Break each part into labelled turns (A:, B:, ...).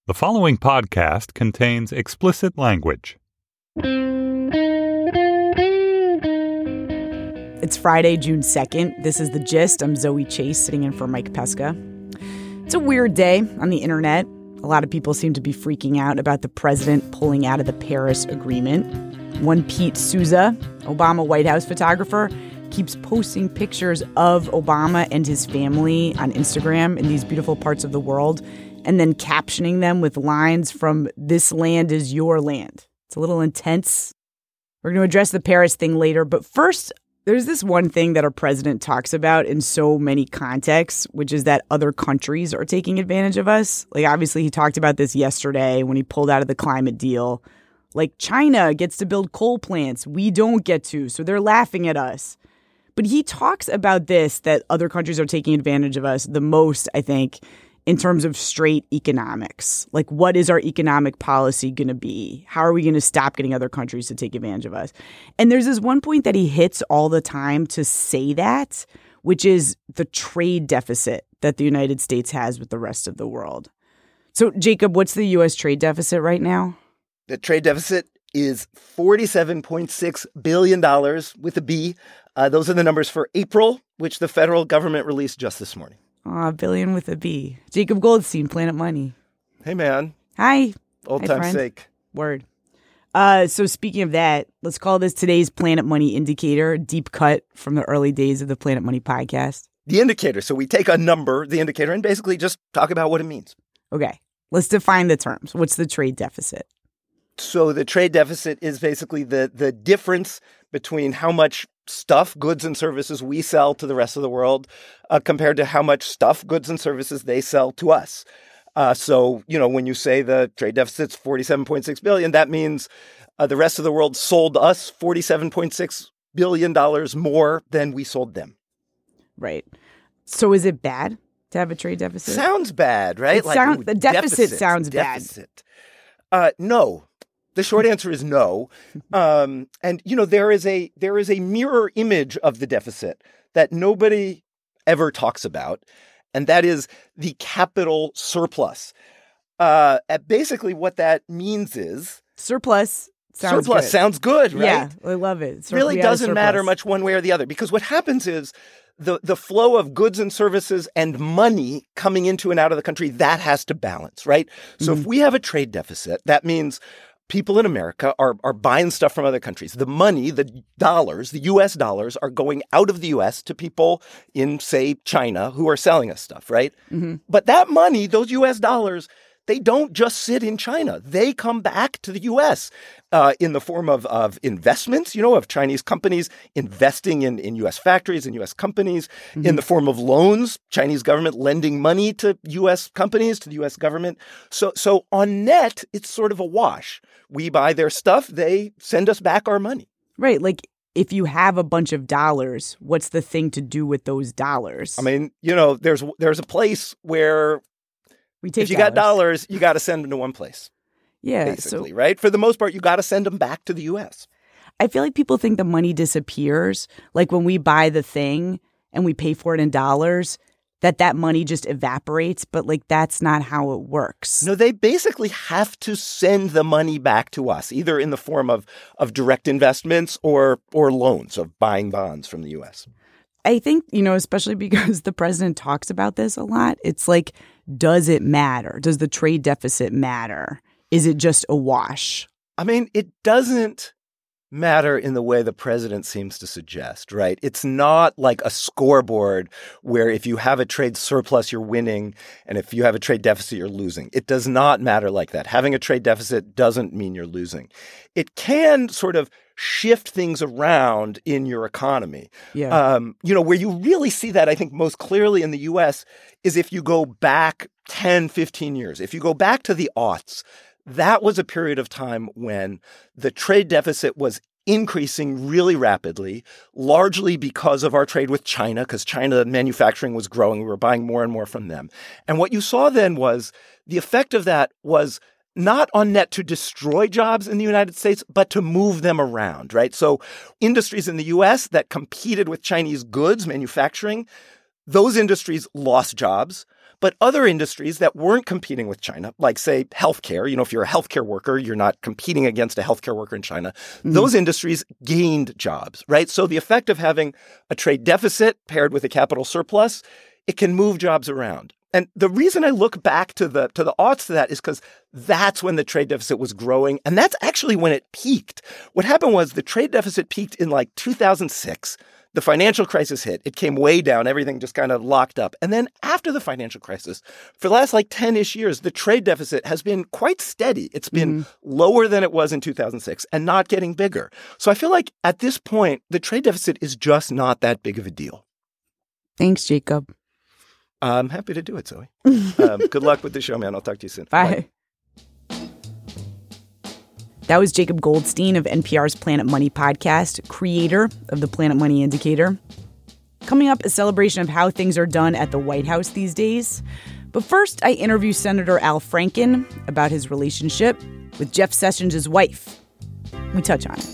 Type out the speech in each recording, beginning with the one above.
A: The following podcast contains explicit language.
B: It's Friday, June 2nd. This is The Gist. I'm Zoe Chase, sitting in for Mike Pesca. It's a weird day on the internet. A lot of people seem to be freaking out about the president pulling out of the Paris Agreement. One Pete Souza, Obama White House photographer, keeps posting pictures of Obama and his family on Instagram in these beautiful parts of the world, and then captioning them with lines from "This land is your land." It's a little intense. We're going to address the Paris thing later, but first, there's this one thing that our president talks about in so many contexts, which is that other countries are taking advantage of us. Like, obviously, he talked about this yesterday when he pulled out of the climate deal. Like, China gets to build coal plants. We don't get to, so they're laughing at us. But he talks about this, that other countries are taking advantage of us the most, I think, in terms of straight economics. Like, what is our economic policy going to be? How are we going to stop getting other countries to take advantage of us? And there's this one point that he hits all the time to say that, which is the trade deficit that the United States has with the rest of the world. So, Jacob, what's the U.S. trade deficit right now?
C: The trade deficit is $47.6 billion with a B. Those are the numbers for April, which the federal government released just this morning.
B: Aw, billion with a B. Jacob Goldstein, Planet Money.
C: Hey, man.
B: Hi.
C: Old time's sake.
B: Word. So speaking of that, let's call this today's Planet Money Indicator, a deep cut from the early days of the Planet Money podcast.
C: The indicator. So we take a number, the indicator, and basically just talk about what it means.
B: Okay. Let's define the terms. What's the trade deficit?
C: So the trade deficit is basically the difference between how much stuff, goods, and services we sell to the rest of the world compared to how much stuff, goods, and services they sell to us. So, when you say the trade deficit's $47.6 billion, that means the rest of the world sold us $47.6 billion more than we sold them.
B: Right. So is it bad to have a trade deficit?
C: Sounds bad, right?
B: The deficit sounds bad.
C: No. The short answer is no. And, there is a mirror image of the deficit that nobody ever talks about, and that is the capital surplus. Basically, what that means is...
B: Surplus
C: sounds good, right?
B: Yeah, I love it.
C: It really doesn't matter much one way or the other, because what happens is the flow of goods and services and money coming into and out of the country, that has to balance, right? So if we have a trade deficit, that means people in America are buying stuff from other countries. The money, the dollars, the U.S. dollars are going out of the U.S. to people in, say, China who are selling us stuff, right? Mm-hmm. But that money, those U.S. dollars, they don't just sit in China. They come back to the U.S. In the form of investments, of Chinese companies investing in U.S. factories and U.S. companies, in the form of loans, Chinese government lending money to U.S. companies, to the U.S. government. So on net, it's sort of a wash. We buy their stuff. They send us back our money.
B: Right. Like, if you have a bunch of dollars, what's the thing to do with those dollars?
C: I mean, there's a place where... If you got dollars, you got to send them to one place.
B: Yeah.
C: Basically, right? For the most part, you got to send them back to the U.S.
B: I feel like people think the money disappears. Like when we buy the thing and we pay for it in dollars, that money just evaporates. But like, that's not how it works.
C: No, they basically have to send the money back to us, either in the form of direct investments or loans, of buying bonds from the U.S.
B: I think, especially because the president talks about this a lot, it's like, does it matter? Does the trade deficit matter? Is it just a wash?
C: I mean, it doesn't matter in the way the president seems to suggest, right? It's not like a scoreboard where if you have a trade surplus, you're winning, and if you have a trade deficit, you're losing. It does not matter like that. Having a trade deficit doesn't mean you're losing. It can sort of shift things around in your economy.
B: Yeah.
C: Where you really see that, I think, most clearly in the U.S. is if you go back 10, 15 years. If you go back to the aughts, that was a period of time when the trade deficit was increasing really rapidly, largely because of our trade with China, because China manufacturing was growing. We were buying more and more from them. And what you saw then was the effect of that was not on net to destroy jobs in the United States, but to move them around, right? So industries in the U.S. that competed with Chinese goods manufacturing, those industries lost jobs. But other industries that weren't competing with China, like, say, healthcare, if you're a healthcare worker, you're not competing against a healthcare worker in China. Those industries gained jobs, right? So the effect of having a trade deficit paired with a capital surplus, it can move jobs around. And the reason I look back to the aughts to that is because that's when the trade deficit was growing. And that's actually when it peaked. What happened was the trade deficit peaked in like 2006. The financial crisis hit. It came way down. Everything just kind of locked up. And then after the financial crisis, for the last like 10-ish years, the trade deficit has been quite steady. It's been lower than it was in 2006 and not getting bigger. So I feel like at this point, the trade deficit is just not that big of a deal.
B: Thanks, Jacob.
C: I'm happy to do it, Zoe. Good luck with the show, man. I'll talk to you soon.
B: Bye. That was Jacob Goldstein of NPR's Planet Money podcast, creator of the Planet Money Indicator. Coming up, a celebration of how things are done at the White House these days. But first, I interview Senator Al Franken about his relationship with Jeff Sessions' wife. We touch on it.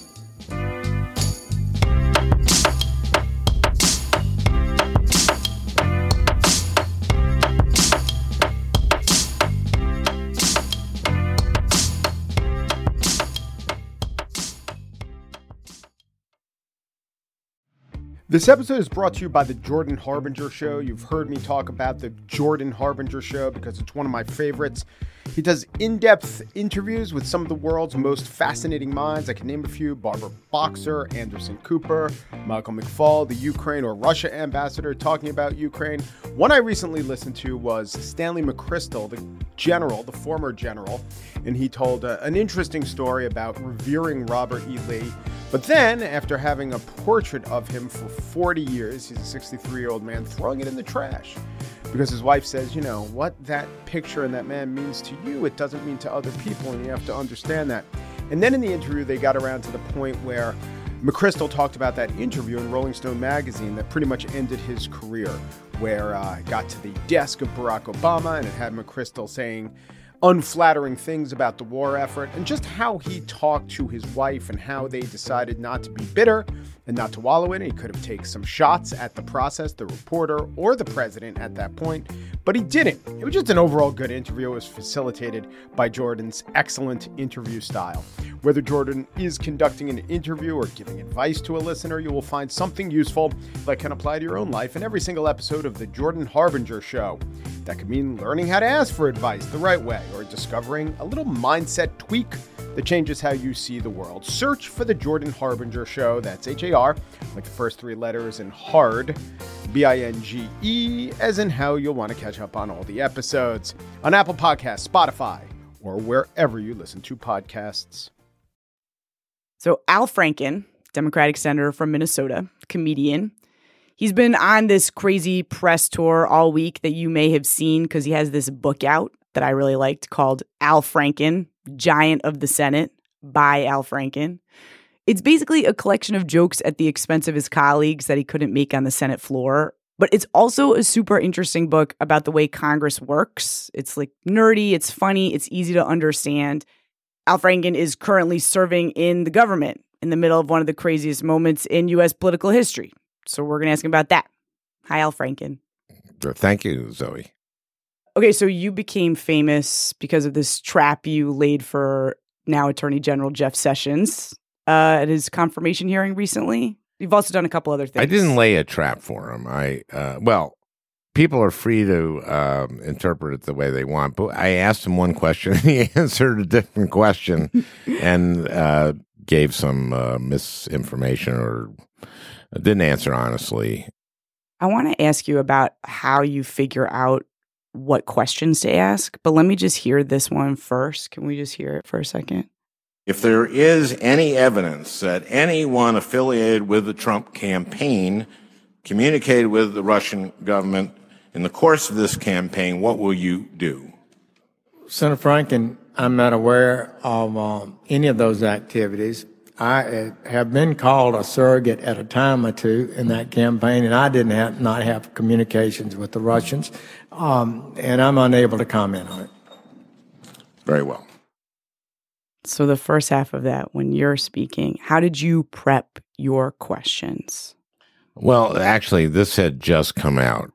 D: This episode is brought to you by the Jordan Harbinger Show. You've heard me talk about the Jordan Harbinger Show because it's one of my favorites. He does in-depth interviews with some of the world's most fascinating minds. I can name a few: Barbara Boxer, Anderson Cooper, Michael McFaul, the Ukraine or Russia ambassador talking about Ukraine. One I recently listened to was Stanley McChrystal, the former general, and he told an interesting story about revering Robert E. Lee. But then, after having a portrait of him for 40 years, he's a 63-year-old man, throwing it in the trash. Because his wife says, what that picture and that man means to you, it doesn't mean to other people, and you have to understand that. And then in the interview, they got around to the point where McChrystal talked about that interview in Rolling Stone magazine that pretty much ended his career, where it got to the desk of Barack Obama, and it had McChrystal saying unflattering things about the war effort, and just how he talked to his wife and how they decided not to be bitter and not to wallow in it. He could have taken some shots at the process, the reporter, or the president at that point, but he didn't. It was just an overall good interview. It was facilitated by Jordan's excellent interview style. Whether Jordan is conducting an interview or giving advice to a listener, you will find something useful that can apply to your own life in every single episode of the Jordan Harbinger Show. That could mean learning how to ask for advice the right way, or discovering a little mindset tweak that changes how you see the world. Search for the Jordan Harbinger Show. That's H-A-R, like the first three letters, and hard, B-I-N-G-E, as in how you'll want to catch up on all the episodes on Apple Podcasts, Spotify, or wherever you listen to podcasts.
B: So Al Franken, Democratic senator from Minnesota, comedian. He's been on this crazy press tour all week that you may have seen because he has this book out that I really liked called Al Franken, Giant of the Senate, by Al Franken. It's basically a collection of jokes at the expense of his colleagues that he couldn't make on the Senate floor. But it's also a super interesting book about the way Congress works. It's like nerdy, it's funny, it's easy to understand. Al Franken is currently serving in the government in the middle of one of the craziest moments in U.S. political history. So we're going to ask him about that. Hi, Al Franken.
E: Thank you, Zoe.
B: Okay, so you became famous because of this trap you laid for now Attorney General Jeff Sessions at his confirmation hearing recently. You've also done a couple other things.
E: I didn't lay a trap for him. People are free to interpret it the way they want, but I asked him one question, and he answered a different question and gave some misinformation or didn't answer honestly.
B: I want to ask you about how you figure out what questions to ask, but let me just hear this one first. Can we just hear it for a second?
E: If there is any evidence that anyone affiliated with the Trump campaign communicated with the Russian government in the course of this campaign, what will you do?
F: Senator Franken, I'm not aware of any of those activities. I have been called a surrogate at a time or two in that campaign, and I did not have communications with the Russians, and I'm unable to comment on it.
E: Very well.
B: So the first half of that, when you're speaking, how did you prep your questions?
E: Well, actually, this had just come out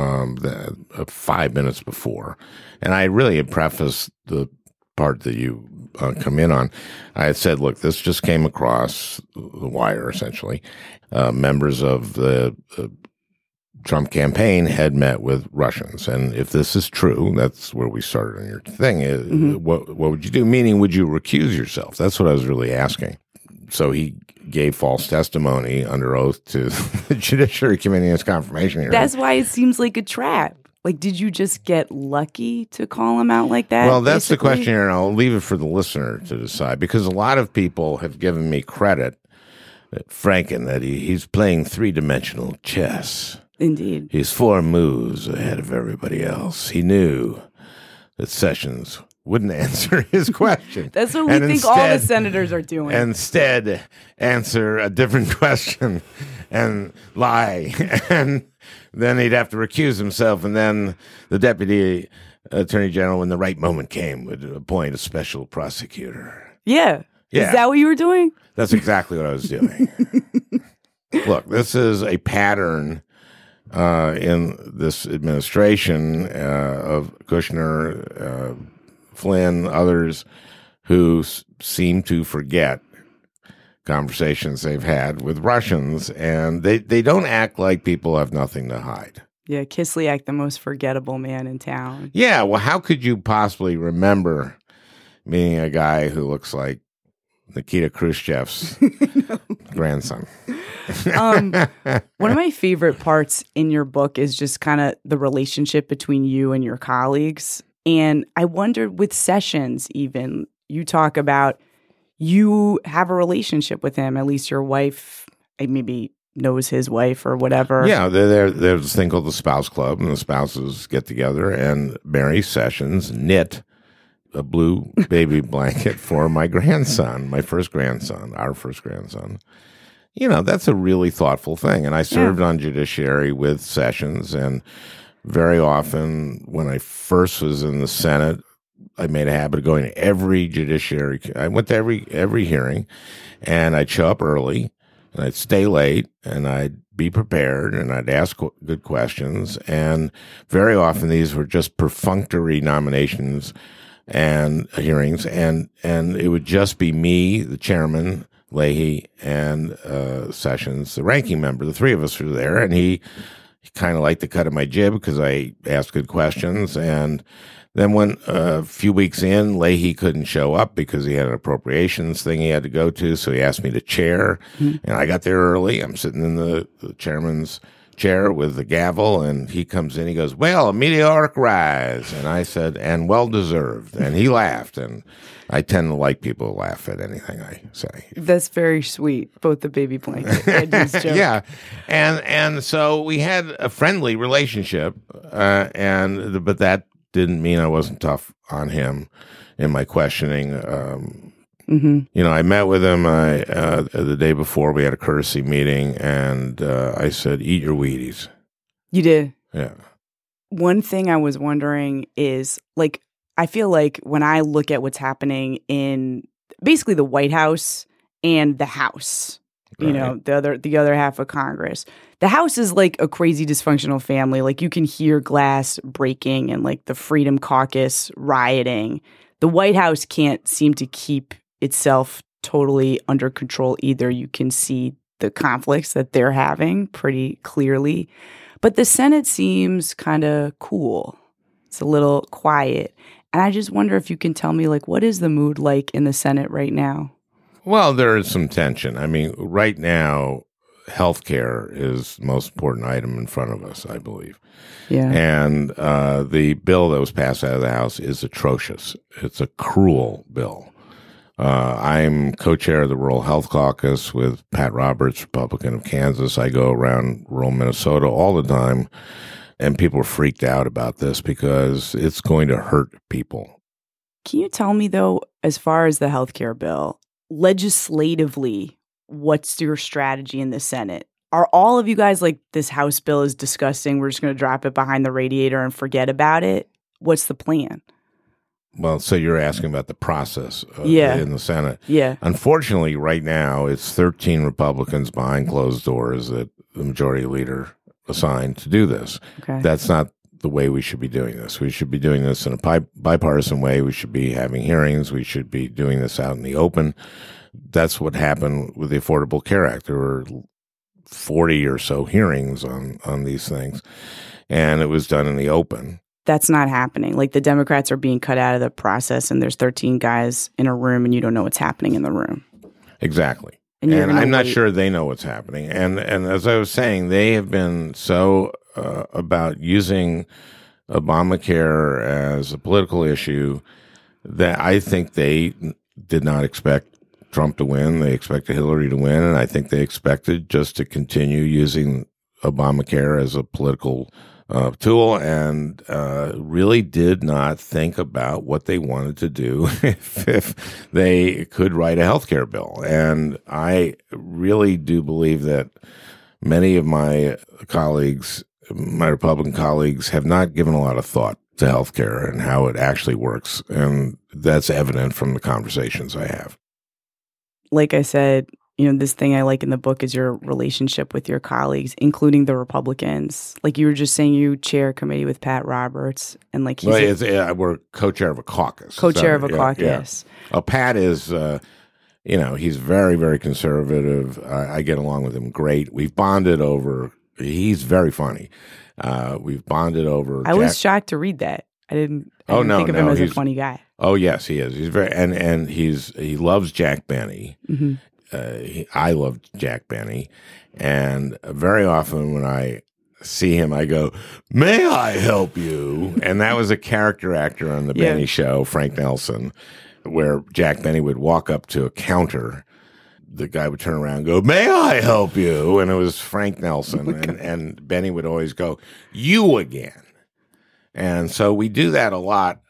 E: 5 minutes before. And I really had prefaced the part that you come in on. I had said, look, this just came across the wire, essentially. Members of the Trump campaign had met with Russians. And if this is true, that's where we started on your thing. What would you do? Meaning, would you recuse yourself? That's what I was really asking. So he gave false testimony under oath to the Judiciary Committee in his confirmation hearing.
B: That's why it seems like a trap. Like, did you just get lucky to call him out like that?
E: Well, that's
B: basically?
E: the question here, and I'll leave it for the listener to decide, because a lot of people have given me credit, Franken, that he's playing three-dimensional chess.
B: Indeed.
E: He's 4 moves ahead of everybody else. He knew that Sessions wouldn't answer his question.
B: That's what we think all the senators are doing.
E: Instead, answer a different question and lie. And then he'd have to recuse himself. And then the deputy attorney general, when the right moment came, would appoint a special prosecutor.
B: Yeah.
E: Yeah.
B: Is that what you were doing?
E: That's exactly what I was doing. Look, this is a pattern in this administration of Kushner, Flynn, others who seem to forget conversations they've had with Russians, and they don't act like people have nothing to hide.
B: Yeah, Kislyak, the most forgettable man in town.
E: Yeah, well, how could you possibly remember meeting a guy who looks like Nikita Khrushchev's grandson?
B: One of my favorite parts in your book is just kind of the relationship between you and your colleagues. And I wondered with Sessions, even, you talk about you have a relationship with him. At least your wife maybe knows his wife or whatever.
E: Yeah, there's this thing called the Spouse Club, and the spouses get together, and Mary Sessions knit a blue baby blanket for my grandson, my first grandson, our first grandson. You know, that's a really thoughtful thing. And I served on judiciary with Sessions, and very often when I first was in the Senate, I made a habit of going to every judiciary. I went to every hearing, and I'd show up early, and I'd stay late, and I'd be prepared, and I'd ask good questions. And very often these were just perfunctory nominations and hearings, and it would just be me, the chairman, Leahy, and Sessions, the ranking member. The three of us were there, and he kind of liked the cut of my jib because I asked good questions. And then when a few weeks in, Leahy couldn't show up because he had an appropriations thing he had to go to, so he asked me to chair. And I got there early. I'm sitting in the chairman's chair with the gavel, and he comes in. He goes, "Well, a meteoric rise." And I said, "And well deserved." And he laughed. And I tend to like people who laugh at anything I say.
B: That's very sweet. Both the baby blanket. I just joke.
E: Yeah, and so we had a friendly relationship, but that didn't mean I wasn't tough on him in my questioning. You know, I met with him the day before. We had a courtesy meeting, and I said, "Eat your Wheaties."
B: You did?
E: Yeah.
B: One thing I was wondering is, like, I feel like when I look at what's happening in basically the White House and the House, you know, the other half of Congress, the House is like a crazy dysfunctional family. Like, you can hear glass breaking and like the Freedom Caucus rioting. The White House can't seem to keep itself totally under control either. You can see the conflicts that they're having pretty clearly. But the Senate seems kind of cool. It's a little quiet. And I just wonder if you can tell me, like, what is the mood like in the Senate right now?
E: Well, there is some tension. I mean, right now, healthcare is the most important item in front of us, I believe.
B: Yeah.
E: And the bill that was passed out of the House is atrocious. It's a cruel bill. I'm co-chair of the Rural Health Caucus with Pat Roberts, Republican of Kansas. I go around rural Minnesota all the time, and people are freaked out about this because it's going to hurt people.
B: Can you tell me, though, as far as the healthcare bill, legislatively, what's your strategy in the Senate? Are all of you guys like, this House bill is disgusting, we're just going to drop it behind the radiator and forget about it? What's the plan?
E: Well, so you're asking about the process in the Senate.
B: Yeah.
E: Unfortunately, right now, it's 13 Republicans behind closed doors that the majority leader assigned to do this.
B: Okay.
E: That's not the way we should be doing this. We should be doing this in a bipartisan way. We should be having hearings. We should be doing this out in the open. That's what happened with the Affordable Care Act. There were 40 or so hearings on these things, and it was done in the open.
B: That's not happening. Like, the Democrats are being cut out of the process, and there's 13 guys in a room, and you don't know what's happening in the room.
E: Exactly.
B: And
E: I'm not sure they know what's happening. And as I was saying, they have been so about using Obamacare as a political issue that I think they did not expect Trump to win. They expected Hillary to win, and I think they expected just to continue using Obamacare as a political tool, and really did not think about what they wanted to do if they could write a healthcare bill. And I really do believe that many of my colleagues, my Republican colleagues, have not given a lot of thought to healthcare and how it actually works. And that's evident from the conversations I have.
B: Like I said, this thing I like in the book is your relationship with your colleagues, including the Republicans. Like you were just saying, you chair a committee with Pat Roberts, and like
E: we're co-chair of a caucus.
B: Co-chair of a caucus.
E: Yeah. Pat is, he's very, very conservative. I get along with him great. We've bonded over. He's very funny. We've bonded over.
B: I was shocked to read that. I didn't think of him as a funny guy.
E: Oh yes, he is. He's very and he loves Jack Benny.
B: Mm-hmm.
E: I love Jack Benny, and very often when I see him, I go, "May I help you?" And that was a character actor on the Benny Show, Frank Nelson, where Jack Benny would walk up to a counter. The guy would turn around and go, "May I help you?" And it was Frank Nelson, and Benny would always go, "You again." And so we do that a lot,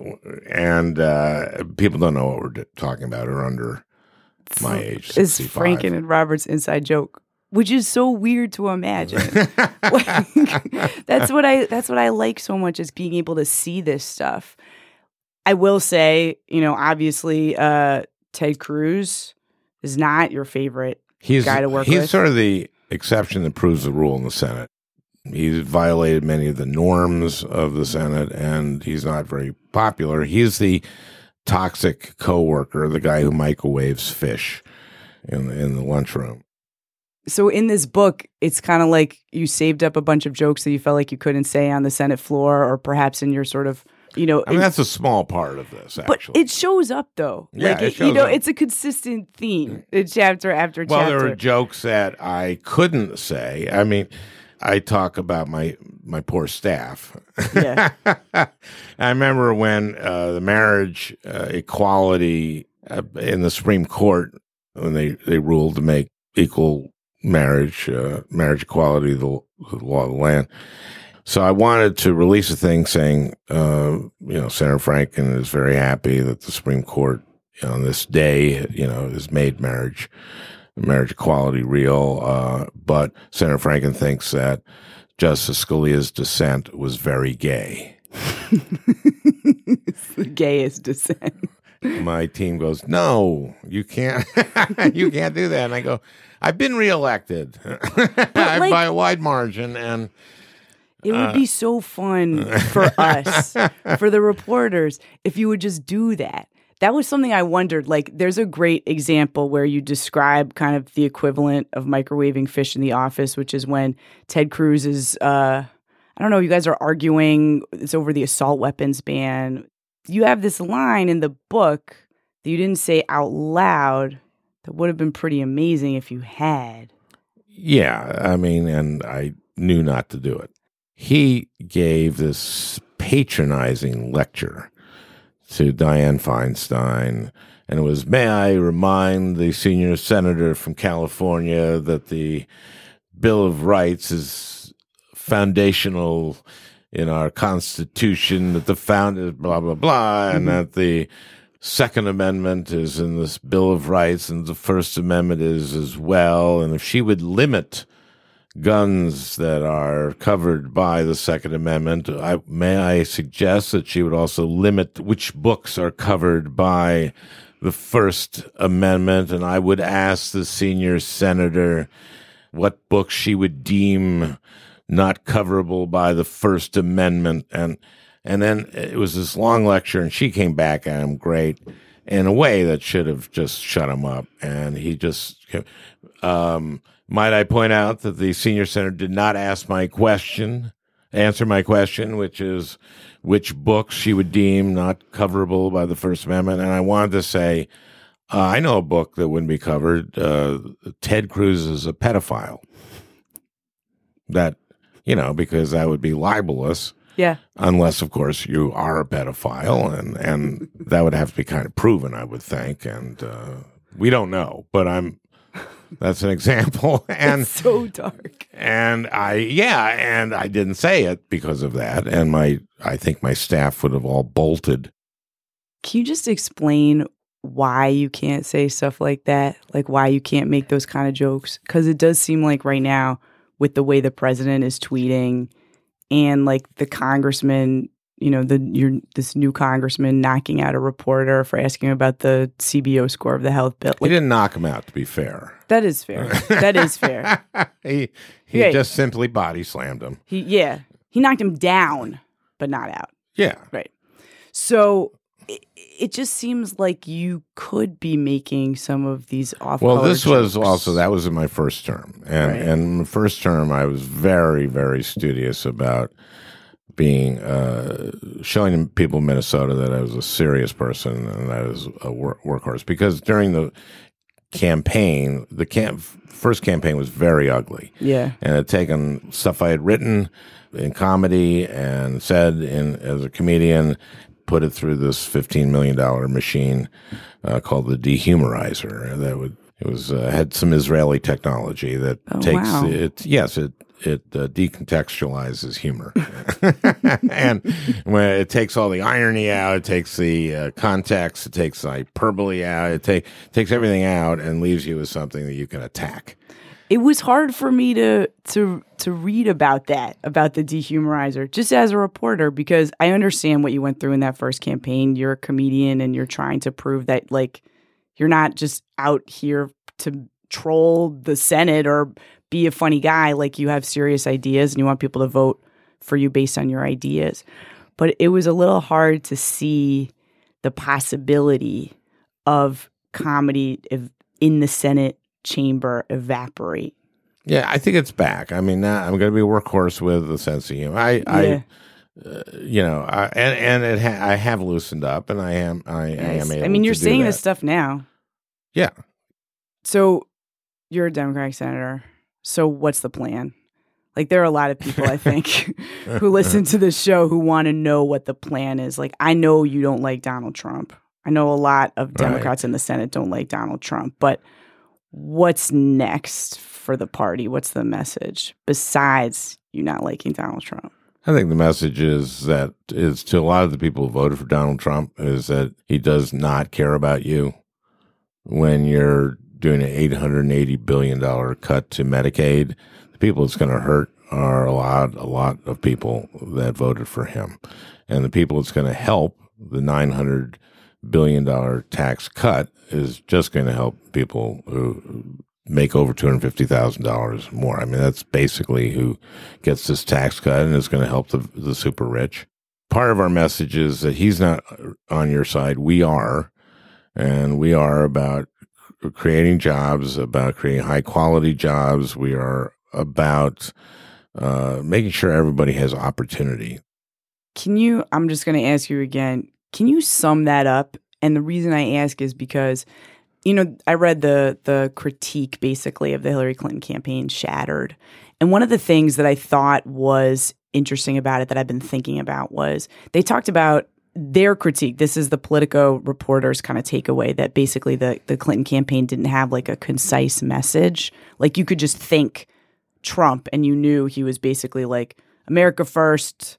E: and people don't know what we're talking about or under my age, 65.
B: Is Franken and Robert's inside joke, which is so weird to imagine. That's what I like so much, is being able to see this stuff. I will say, obviously, Ted Cruz is not your favorite guy to work with.
E: He's sort of the exception that proves the rule in the Senate. He's violated many of the norms of the Senate, and he's not very popular. He's the toxic coworker, the guy who microwaves fish in the lunchroom.
B: So in this book, it's kind of like you saved up a bunch of jokes that you felt like you couldn't say on the Senate floor, or perhaps in your sort of,
E: that's a small part of this, actually.
B: But it shows up, though.
E: Yeah, it shows up.
B: It's a consistent theme, chapter after chapter.
E: Well, there are jokes that I couldn't say. I mean, I talk about my poor staff.
B: Yeah.
E: I remember when the marriage equality in the Supreme Court, when they ruled to make equal marriage equality the law of the land. So I wanted to release a thing saying, Senator Franken is very happy that the Supreme Court on this day, has made marriage equality real. But Senator Franken thinks that Justice Scalia's dissent was very gay.
B: It's the gayest dissent.
E: My team goes, "No, you can't. You can't do that." And I go, "I've been reelected by a wide margin, and
B: it would be so fun for us, for the reporters, if you would just do that." That was something I wondered. Like, there's a great example where you describe kind of the equivalent of microwaving fish in the office, which is when Ted Cruz is, I don't know, you guys are arguing. It's over the assault weapons ban. You have this line in the book that you didn't say out loud that would have been pretty amazing if you had.
E: Yeah, I mean, and I knew not to do it. He gave this patronizing lecture to Dianne Feinstein, and it was, "May I remind the senior senator from California that the Bill of Rights is foundational in our Constitution, that the founders, blah, blah, blah, and that the Second Amendment is in this Bill of Rights, and the First Amendment is as well, and if she would limit guns that are covered by the Second Amendment, may I suggest that she would also limit which books are covered by the First Amendment, and I would ask the senior senator what books she would deem not coverable by the First Amendment. And then it was this long lecture, and she came back at him great in a way that should have just shut him up. And he just, might I point out that the senior senator did not answer my question, which is which books she would deem not coverable by the First Amendment. And I wanted to say, I know a book that wouldn't be covered. Ted Cruz is a pedophile. That, because that would be libelous.
B: Yeah.
E: Unless, of course, you are a pedophile, and that would have to be kind of proven, I would think. And we don't know, but that's an example. And
B: it's so dark.
E: And I didn't say it because of that. And I think my staff would have all bolted.
B: Can you just explain why you can't say stuff like that? Like why you can't make those kind of jokes? Because it does seem like right now, with the way the president is tweeting, and like the congressman, this new congressman knocking out a reporter for asking about the CBO score of the health bill.
E: He didn't knock him out, to be fair.
B: That is fair. That is fair.
E: He just simply body slammed him.
B: He knocked him down, but not out.
E: Yeah.
B: Right. So it just seems like you could be making some of these off-color
E: Well, this was
B: jokes.
E: also, that was in my first term. And in the first term, I was very, very studious about being, showing people in Minnesota that I was a serious person and I was a workhorse. Because during the campaign, first campaign was very ugly.
B: Yeah.
E: And it had taken stuff I had written in comedy and said as a comedian, put it through this $15 million machine called the Dehumorizer. Had some Israeli technology that it decontextualizes humor. And when it takes all the irony out, it takes the context, it takes hyperbole out, it takes everything out and leaves you with something that you can attack.
B: It was hard for me to read about the Dehumorizer, just as a reporter, because I understand what you went through in that first campaign. You're a comedian and you're trying to prove that, like, you're not just out here to troll the Senate or be a funny guy. Like, you have serious ideas and you want people to vote for you based on your ideas. But it was a little hard to see the possibility of comedy in the Senate chamber evaporate.
E: Yeah, I think it's back. I mean, now I'm going to be a workhorse with a sense of humor. I have loosened up, and I am able.
B: I mean, you're
E: to do
B: saying
E: that.
B: this stuff now.
E: Yeah.
B: So you're a Democratic senator. So what's the plan? Like, there are a lot of people, I think, who listen to this show who want to know what the plan is. Like, I know you don't like Donald Trump. I know a lot of Democrats in the Senate don't like Donald Trump, but what's next for the party? What's the message besides you not liking Donald Trump?
E: I think the message is to a lot of the people who voted for Donald Trump is that he does not care about you when you're doing an $880 billion cut to Medicaid. The people it's going to hurt are a lot of people that voted for him. And the people it's going to help, the $900 billion tax cut, is just going to help people who make over $250,000 more. I mean, that's basically who gets this tax cut, and it's going to help the super rich. Part of our message is that he's not on your side. We are. And we are about creating jobs, about creating high quality jobs. We are about making sure everybody has opportunity.
B: I'm just going to ask you again, can you sum that up? And the reason I ask is because, I read the critique basically of the Hillary Clinton campaign, Shattered. And one of the things that I thought was interesting about it that I've been thinking about was they talked about their critique. This is the Politico reporters kind of takeaway, that basically the Clinton campaign didn't have like a concise message. Like, you could just think Trump and you knew he was basically like America first,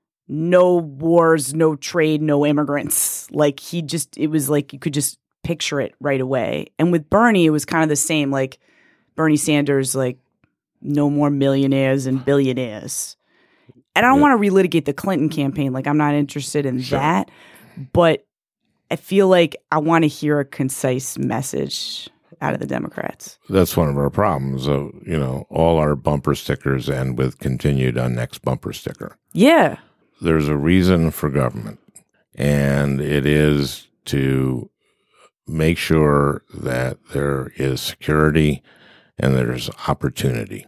B: no wars, no trade, no immigrants. Like, it was like you could just picture it right away. And with Bernie, it was kind of the same. Like, Bernie Sanders, like, no more millionaires and billionaires. And I don't want to relitigate the Clinton campaign. Like, I'm not interested in that. But I feel like I want to hear a concise message out of the Democrats.
E: That's one of our problems. All our bumper stickers end with continued on next bumper sticker.
B: Yeah.
E: There's a reason for government, and it is to make sure that there is security and there's opportunity,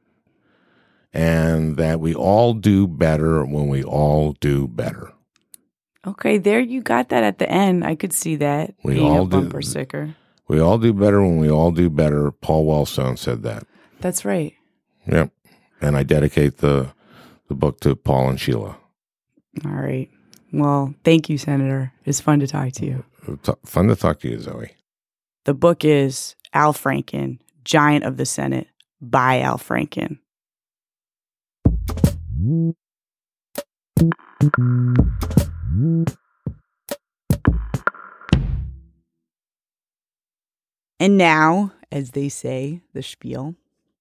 E: and that we all do better when we all do better.
B: Okay, there you got that at the end. I could see that
E: We
B: being
E: all
B: a bumper sticker.
E: We all do better when we all do better. Paul Wellstone said that.
B: That's right.
E: Yep. And I dedicate the book to Paul and Sheila.
B: All right. Well, thank you, Senator. It's fun to talk to you.
E: Fun to talk to you, Zoe.
B: The book is Al Franken, Giant of the Senate, by Al Franken. And now, as they say, the spiel.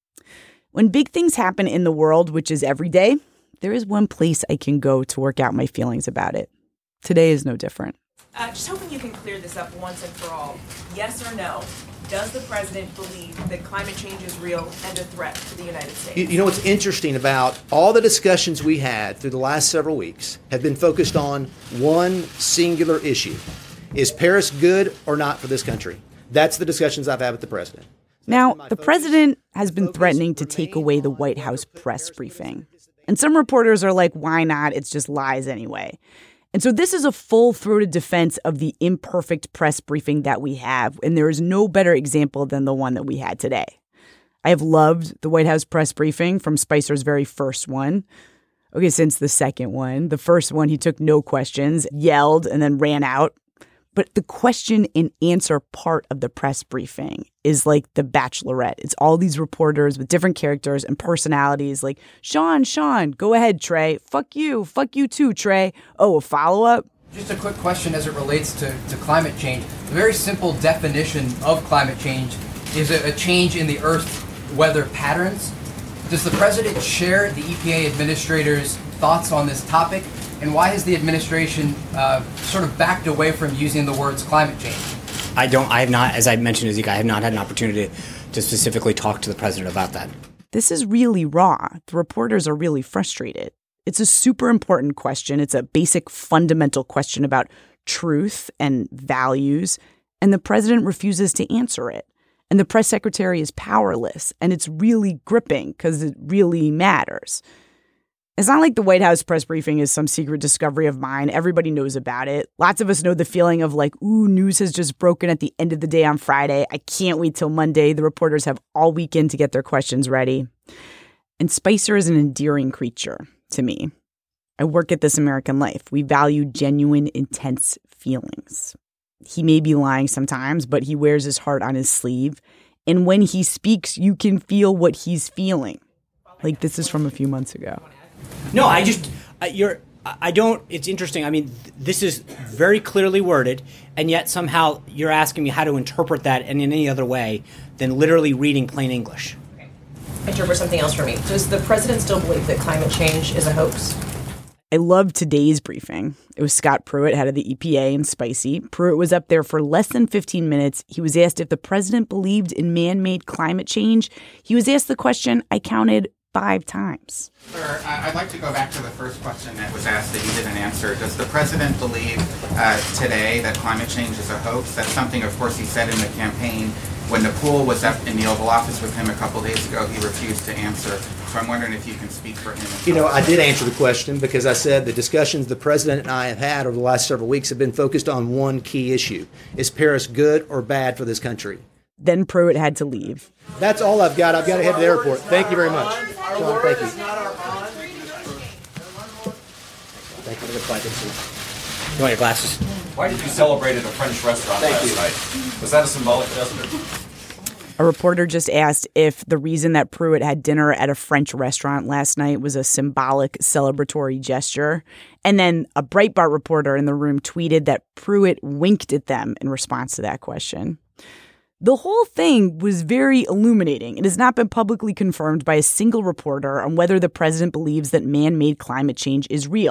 B: When big things happen in the world, which is every day, there is one place I can go to work out my feelings about it. Today is no different.
G: Just hoping you can clear this up once and for all. Yes or no? Does the president believe that climate change is real and a threat to the United States?
H: You know what's interesting about all the discussions we had through the last several weeks have been focused on one singular issue. Is Paris good or not for this country? That's the discussions I've had with the president.
B: Now, the president has been threatening to take away the White House press briefing. And some reporters are like, why not? It's just lies anyway. And so this is a full-throated defense of the imperfect press briefing that we have, and there is no better example than the one that we had today. I have loved the White House press briefing from Spicer's very first one. Okay, since the second one. The first one, he took no questions, yelled, and then ran out. But the question and answer part of the press briefing is like The Bachelorette. It's all these reporters with different characters and personalities like, Sean, go ahead, Trey. Fuck you too, Trey. Oh, a follow-up?
I: Just a quick question as it relates to climate change. The very simple definition of climate change is a change in the Earth's weather patterns. Does the president share the EPA administrator's thoughts on this topic? And why has the administration sort of backed away from using the words climate change?
J: I have not, as I mentioned, Ezekiel, I have not had an opportunity to specifically talk to the president about that.
B: This is really raw. The reporters are really frustrated. It's a super important question. It's a basic fundamental question about truth and values. And the president refuses to answer it. And the press secretary is powerless. And it's really gripping because it really matters. It's not like the White House press briefing is some secret discovery of mine. Everybody knows about it. Lots of us know the feeling of like, ooh, news has just broken at the end of the day on Friday. I can't wait till Monday. The reporters have all weekend to get their questions ready. And Spicer is an endearing creature to me. I work at This American Life. We value genuine, intense feelings. He may be lying sometimes, but he wears his heart on his sleeve. And when he speaks, you can feel what he's feeling. Like this is from a few months ago.
J: No, it's interesting. I mean, this is very clearly worded, and yet somehow you're asking me how to interpret that in any other way than literally reading plain English.
G: Interpret something else for me. Does the president still believe that climate change is a hoax?
B: I loved today's briefing. It was Scott Pruitt, head of the EPA, and Spicy. Pruitt was up there for less than 15 minutes. He was asked if the president believed in man-made climate change. He was asked the question, I counted 5 times.
K: Sir, I'd like to go back to the first question that was asked that you didn't answer. Does the president believe today that climate change is a hoax? That's something, of course, he said in the campaign. When the pool was up in the Oval Office with him a couple days ago, he refused to answer. So I'm wondering if you can speak for him.
H: You know, I did answer the question because I said the discussions the president and I have had over the last several weeks have been focused on one key issue. Is Paris good or bad for this country?
B: Then Pruitt had to leave.
H: That's all I've got. I've got to head to the airport. Thank you very much. Sean, thank you.
J: Thank you for the pleasure. You want your glasses?
L: Why did you celebrate at a French restaurant last night? Was that a symbolic gesture?
B: A reporter just asked if the reason that Pruitt had dinner at a French restaurant last night was a symbolic celebratory gesture. And then a Breitbart reporter in the room tweeted that Pruitt winked at them in response to that question. The whole thing was very illuminating. It has not been publicly confirmed by a single reporter on whether the president believes that man-made climate change is real,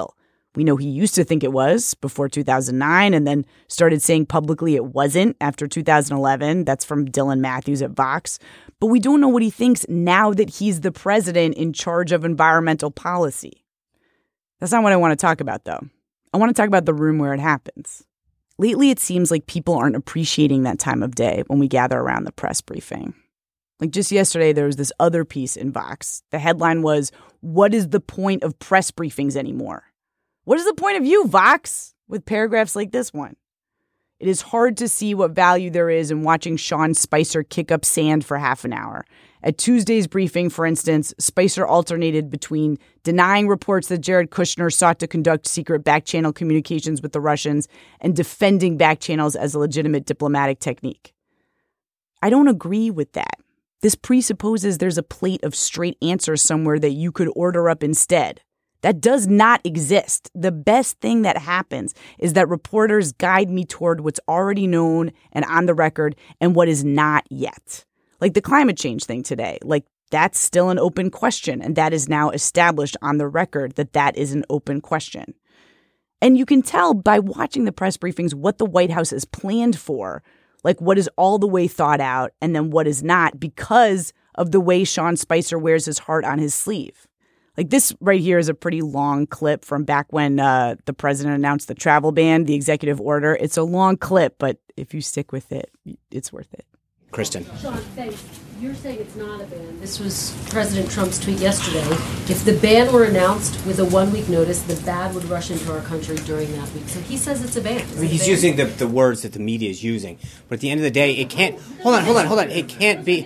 B: We know he used to think it was before 2009 and then started saying publicly it wasn't after 2011. That's from Dylan Matthews at Vox. But we don't know what he thinks now that he's the president in charge of environmental policy. That's not what I want to talk about, though. I want to talk about the room where it happens. Lately, it seems like people aren't appreciating that time of day when we gather around the press briefing. Like just yesterday, there was this other piece in Vox. The headline was, "What is the point of press briefings anymore?" What is the point of you, Vox? With paragraphs like this one. It is hard to see what value there is in watching Sean Spicer kick up sand for half an hour. At Tuesday's briefing, for instance, Spicer alternated between denying reports that Jared Kushner sought to conduct secret back-channel communications with the Russians and defending back channels as a legitimate diplomatic technique. I don't agree with that. This presupposes there's a plate of straight answers somewhere that you could order up instead. That does not exist. The best thing that happens is that reporters guide me toward what's already known and on the record and what is not yet. Like the climate change thing today. Like that's still an open question, and that is now established on the record that that is an open question. And you can tell by watching the press briefings what the White House is planned for, like what is all the way thought out and then what is not because of the way Sean Spicer wears his heart on his sleeve. Like this right here is a pretty long clip from back when the president announced the travel ban, the executive order. It's a long clip, but if you stick with it, it's worth it.
J: Kristen.
M: Sean, thanks. You're saying it's not a ban. This was President Trump's tweet yesterday. If the ban were announced with a 1-week notice, the bad would rush into our country during that week. So he says it's a ban.
J: I mean, he's using the words that the media is using. But at the end of the day, it can't... Hold on. It can't be...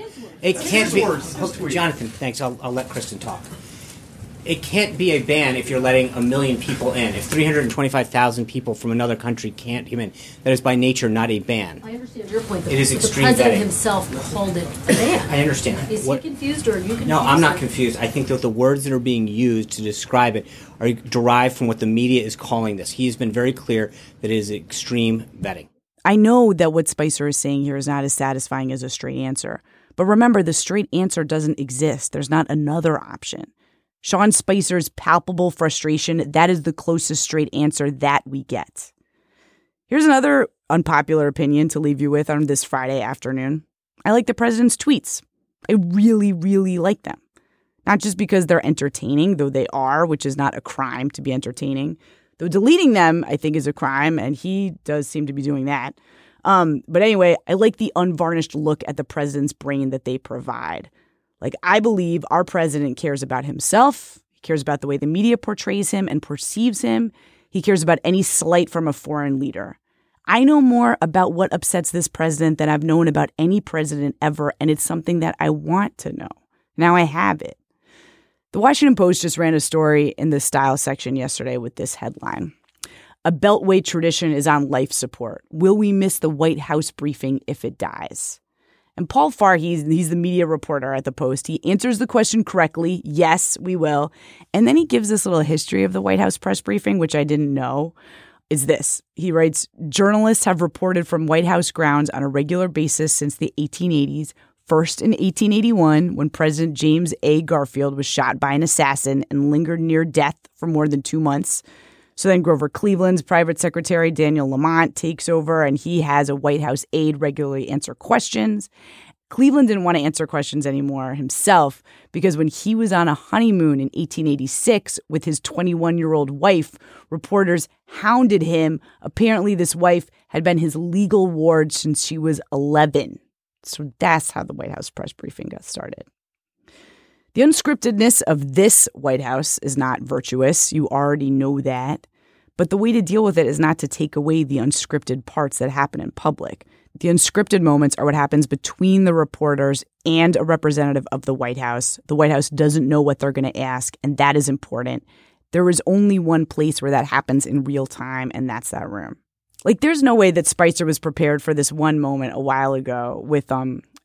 J: Jonathan, thanks. I'll let Kristen talk. It can't be a ban if you're letting 1 million people in. If 325,000 people from another country can't come in, that is by nature not a ban.
M: I understand your point, though.
J: It is extreme
M: the president
J: vetting.
M: Himself called it a ban.
J: I understand.
M: Is he confused or are you confused?
J: No, I'm not confused. I think that the words that are being used to describe it are derived from what the media is calling this. He has been very clear that it is extreme vetting.
B: I know that what Spicer is saying here is not as satisfying as a straight answer. But remember, the straight answer doesn't exist. There's not another option. Sean Spicer's palpable frustration, that is the closest straight answer that we get. Here's another unpopular opinion to leave you with on this Friday afternoon. I like the president's tweets. I really, really like them. Not just because they're entertaining, though they are, which is not a crime to be entertaining. Though deleting them, I think, is a crime, and he does seem to be doing that. But anyway, I like the unvarnished look at the president's brain that they provide. Like, I believe our president cares about himself. He cares about the way the media portrays him and perceives him. He cares about any slight from a foreign leader. I know more about what upsets this president than I've known about any president ever, and it's something that I want to know. Now I have it. The Washington Post just ran a story in the style section yesterday with this headline. A Beltway tradition is on life support. Will we miss the White House briefing if it dies? And Paul Farr, he's the media reporter at the Post. He answers the question correctly. Yes, we will. And then he gives this little history of the White House press briefing, which I didn't know, is this. He writes, journalists have reported from White House grounds on a regular basis since the 1880s, first in 1881 when President James A. Garfield was shot by an assassin and lingered near death for more than 2 months. So then Grover Cleveland's private secretary, Daniel Lamont, takes over, and he has a White House aide regularly answer questions. Cleveland didn't want to answer questions anymore himself because when he was on a honeymoon in 1886 with his 21-year-old wife, reporters hounded him. Apparently, this wife had been his legal ward since she was 11. So that's how the White House press briefing got started. The unscriptedness of this White House is not virtuous. You already know that. But the way to deal with it is not to take away the unscripted parts that happen in public. The unscripted moments are what happens between the reporters and a representative of the White House. The White House doesn't know what they're going to ask, and that is important. There is only one place where that happens in real time, and that's that room. Like, there's no way that Spicer was prepared for this one moment a while ago with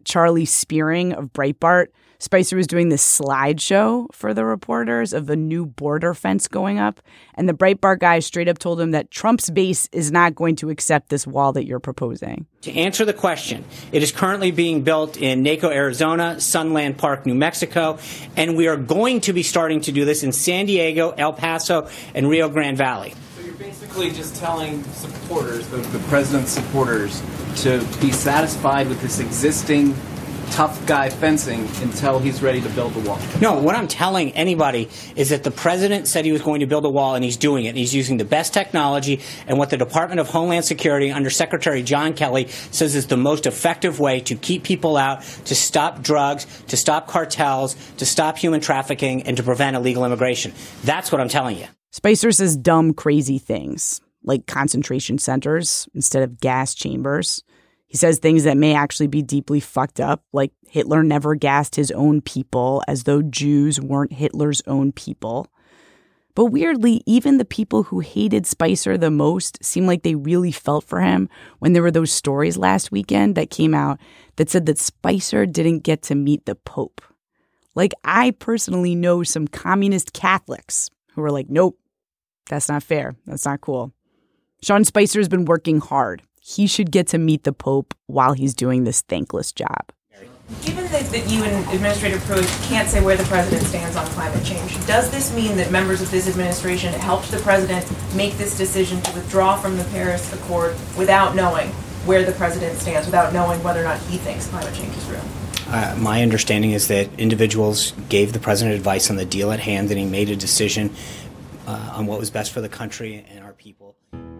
B: Charlie Spearing of Breitbart. Spicer was doing this slideshow for the reporters of the new border fence going up. And the Breitbart guy straight up told him that Trump's base is not going to accept this wall that you're proposing.
J: To answer the question, it is currently being built in Naco, Arizona, Sunland Park, New Mexico, and we are going to be starting to do this in San Diego, El Paso, and Rio Grande Valley.
N: So you're basically just telling supporters, the president's supporters, to be satisfied with this existing tough guy fencing until he's ready to build the wall.
J: No, what I'm telling anybody is that the president said he was going to build a wall, and he's doing it. He's using the best technology and what the Department of Homeland Security under Secretary John Kelly says is the most effective way to keep people out, to stop drugs, to stop cartels, to stop human trafficking, and to prevent illegal immigration. That's what I'm telling you.
B: Spicer says dumb, crazy things, like concentration centers instead of gas chambers. He says things that may actually be deeply fucked up, like Hitler never gassed his own people, as though Jews weren't Hitler's own people. But weirdly, even the people who hated Spicer the most seem like they really felt for him when there were those stories last weekend that came out that said that Spicer didn't get to meet the Pope. Like, I personally know some communist Catholics who were like, nope, that's not fair. That's not cool. Sean Spicer's been working hard. He should get to meet the Pope while he's doing this thankless job.
G: Given that you and Administrator Pruitt can't say where the president stands on climate change, does this mean that members of this administration helped the president make this decision to withdraw from the Paris Accord without knowing where the president stands, without knowing whether or not he thinks climate change is real?
J: My understanding is that individuals gave the president advice on the deal at hand, and he made a decision on what was best for the country and our people.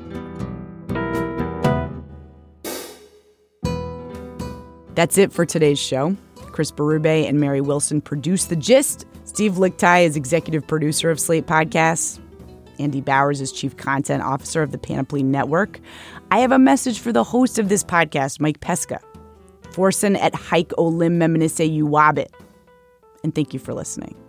B: That's it for today's show. Chris Berube and Mary Wilson produced The Gist. Steve Lickteig is executive producer of Slate Podcasts. Andy Bowers is chief content officer of the Panoply Network. I have a message for the host of this podcast, Mike Pesca. Forsen et haik olim meminise uwabit. And thank you for listening.